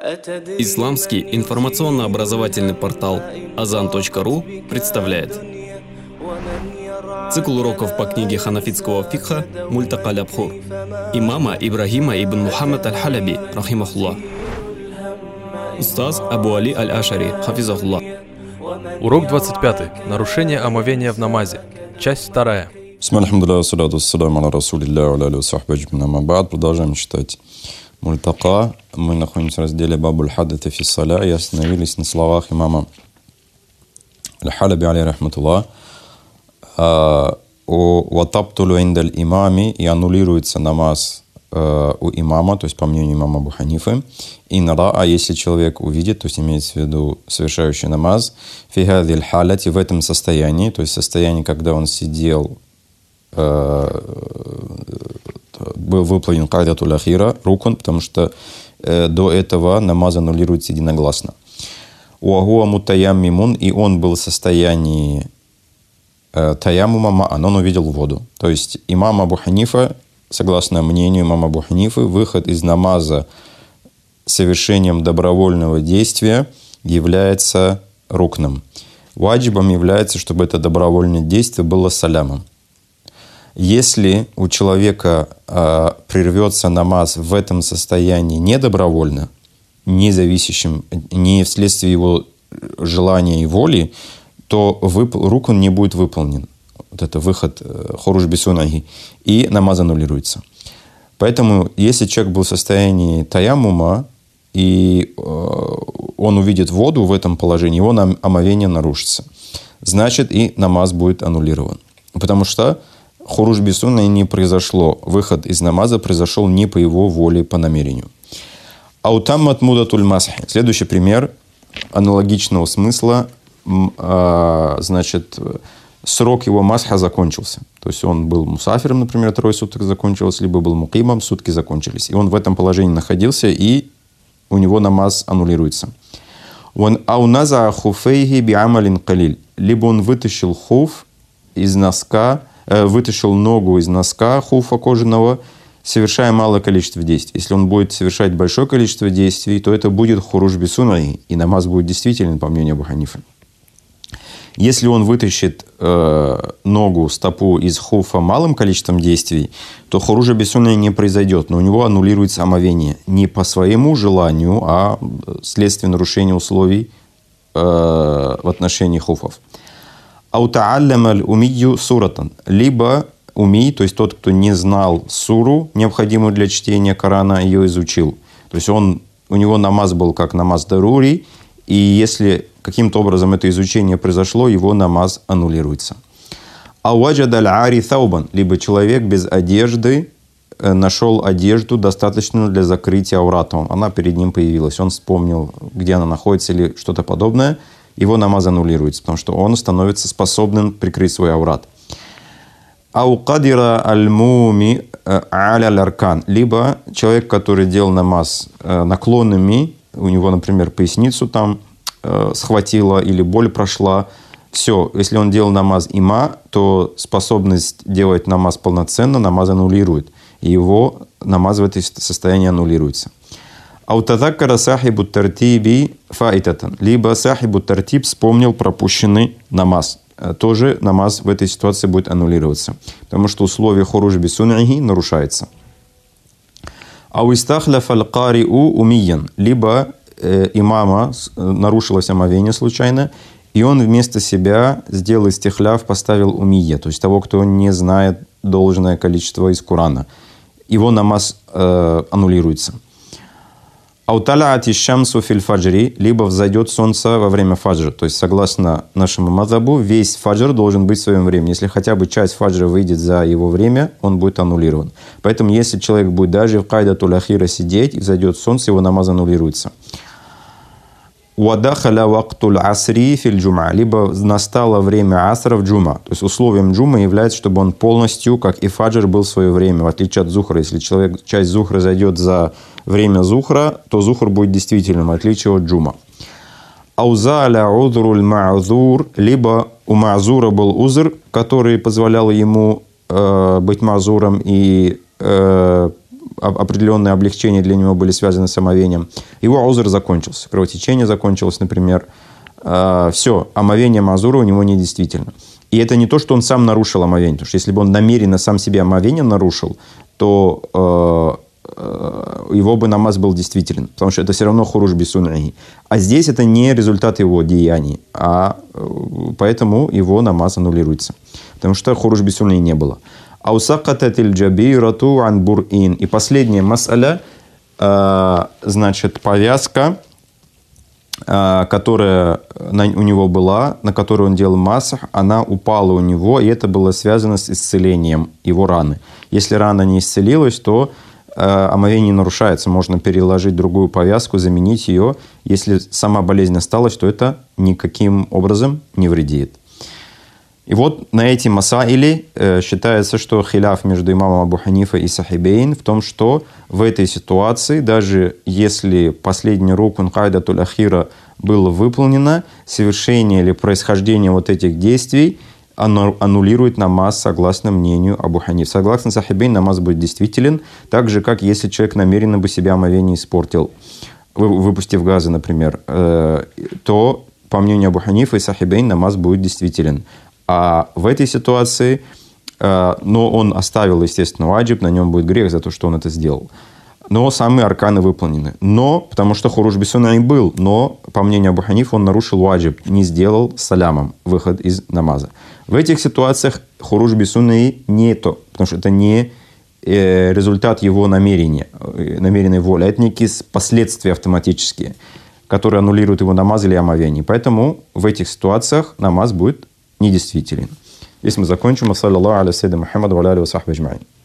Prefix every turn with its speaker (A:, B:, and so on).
A: Исламский информационно-образовательный портал Azan.ru представляет цикл уроков по книге ханафитского фикха Мультака аль-Абхур имама Ибрахима ибн Мухаммад аль-Халяби, рахимахуллах. Устаз Абу Али аль-Ашари, хафизахуллах.
B: Урок 25. Нарушение омовения в намазе. Часть 2.
C: Продолжаем читать Мультака. Мы находимся в разделе Бабуль Хаддата фи Саля и остановились на словах имама Аль-Халяби алейхи рахматуллах. Ватабтулу индаль имами, и аннулируется намаз у имама, то есть по мнению имама Абу Ханифы. И нара, если человек увидит, то есть имеется в виду совершающий намаз, фи хадиль халяти, в этом состоянии, то есть состоянии, когда он сидел, был выполнен кайдатуль ахира, рукун, потому что до этого намаз аннулируется единогласно. Уагуа мутаяммимун, и он был в состоянии таяммума ма'ан, он увидел воду. То есть имам Абу Ханифа, согласно мнению имама Абу Ханифы, выход из намаза совершением добровольного действия является рукном. Ваджибом является, чтобы это добровольное действие было салямом. Если у человека прервется намаз в этом состоянии недобровольно, не зависящим, не вследствие его желания и воли, то рукун не будет выполнен. Вот это выход хоруж бисунахи, и намаз аннулируется. Поэтому, если человек был в состоянии таяммума, и он увидит воду в этом положении, его омовение нарушится. Значит, и намаз будет аннулирован. Потому что хоруж бисунахи не произошло. Выход из намаза произошел не по его воле, по намерению. Аутаммат мудатуль масхи. Следующий пример аналогичного смысла. Значит, срок его масха закончился. То есть он был мусафиром, например, 3 суток закончилось, либо был мукимом, сутки закончились. И он в этом положении находился, и у него намаз аннулируется. Либо он вытащил хуф из носка, вытащил ногу из носка хуфа кожаного, совершая малое количество действий. Если он будет совершать большое количество действий, то это будет хуруж бисунахи, и намаз будет действителен, по мнению Абу Ханифы. Если он вытащит ногу, стопу из хуфа малым количеством действий, то хуруджа бисунахи не произойдет, но у него аннулируется омовение не по своему желанию, а вследствие нарушения условий в отношении хуфов. Аутааллям аль-умию суратан. Либо умий, то есть тот, кто не знал суру, необходимую для чтения Корана, ее изучил. То есть у него намаз был как намаз дарури, и если каким-то образом это изучение произошло, его намаз аннулируется. Ауаджад аль-ари таубан. Либо человек без одежды нашел одежду, достаточную для закрытия аурата. Она перед ним появилась. Он вспомнил, где она находится или что-то подобное. Его намаз аннулируется, потому что он становится способным прикрыть свой аурат. Аукадира аль-муми аля-ларкан. Либо человек, который делал намаз наклонными, у него, например, поясницу там схватила или боль прошла. Все, если он делал намаз има, то способность делать намаз полноценно намаз аннулирует. И его намаз в этом состоянии аннулируется. Аутадаккара сахибу тартиби фаитатан. Либо сахибу тартиб вспомнил пропущенный намаз. Тоже намаз в этой ситуации будет аннулироваться. Потому что условие хоруж бисунахи нарушается. Ауистахляф аль-кариу умиян. Либо имама нарушилось омовение случайно, и он вместо себя сделал истихляв, поставил умия, то есть того, кто не знает должное количество из Корана. Его намаз аннулируется. Ауталаати шамсу фил фаджри. Либо взойдет солнце во время фаджра. То есть, согласно нашему мазхабу, весь фаджр должен быть в своем времени. Если хотя бы часть фаджра выйдет за его время, он будет аннулирован. Поэтому, если человек будет даже в кайдатуль ахира сидеть, и взойдет солнце, его намаз аннулируется. Уадахаля вактуль асри фил джума. Либо настало время асра в джума. То есть, условием джума является, чтобы он полностью, как и фаджр, был в свое время, в отличие от зухра. Если человек, часть зухра зайдет за время зухра, то зухр будет действительным, в отличие от джума. Аузаля узруль ма'зур. Либо у ма'зура был узр, который позволял ему быть ма'зуром, и определенные облегчения для него были связаны с омовением. Его узр закончился, кровотечение закончилось, например. Все, омовение мазура у него недействительно. И это не то, что он сам нарушил омовение, потому что если бы он намеренно сам себе омовение нарушил, то его бы намаз был действителен, потому что это все равно хуруж бисун'и. А здесь это не результат его деяний, а поэтому его намаз аннулируется, потому что хуруж бисун'и не было. Аусакататиль джабирату ан бур'ин. И последняя мас'аля, значит, повязка, которая у него была, на которую он делал масах, она упала у него, и это было связано с исцелением его раны. Если рана не исцелилась, то омовение нарушается. Можно переложить другую повязку, заменить ее. Если сама болезнь осталась, то это никаким образом не вредит. И вот на эти масаили считается, что хиляф между имамом Абу Ханифа и Сахибейн в том, что в этой ситуации, даже если последний рукун кайдатуль ахира было выполнено, совершение или происхождение вот этих действий аннулирует намаз, согласно мнению Абу Ханиф. Согласно Сахибейн, намаз будет действителен, так же, как если человек намеренно бы себя омовение испортил, выпустив газы, например, то, по мнению Абу Ханифа и Сахибейн, намаз будет действителен. А в этой ситуации, но он оставил, естественно, ваджиб, на нем будет грех за то, что он это сделал. Но самые арканы выполнены. Но, потому что хуруж бисун'и был, но, по мнению Абу Ханифа, он нарушил ваджиб, не сделал салямом выход из намаза. В этих ситуациях хуруж бисун'и не то, потому что это не результат его намерения, намеренной воли, а это некие последствия автоматические, которые аннулируют его намаз или омовение. Поэтому в этих ситуациях намаз будет недействителен. Здесь мы закончим. Саллаллаху аля саййидина Мухаммад ва аля алихи ва сахбихи аджмаин.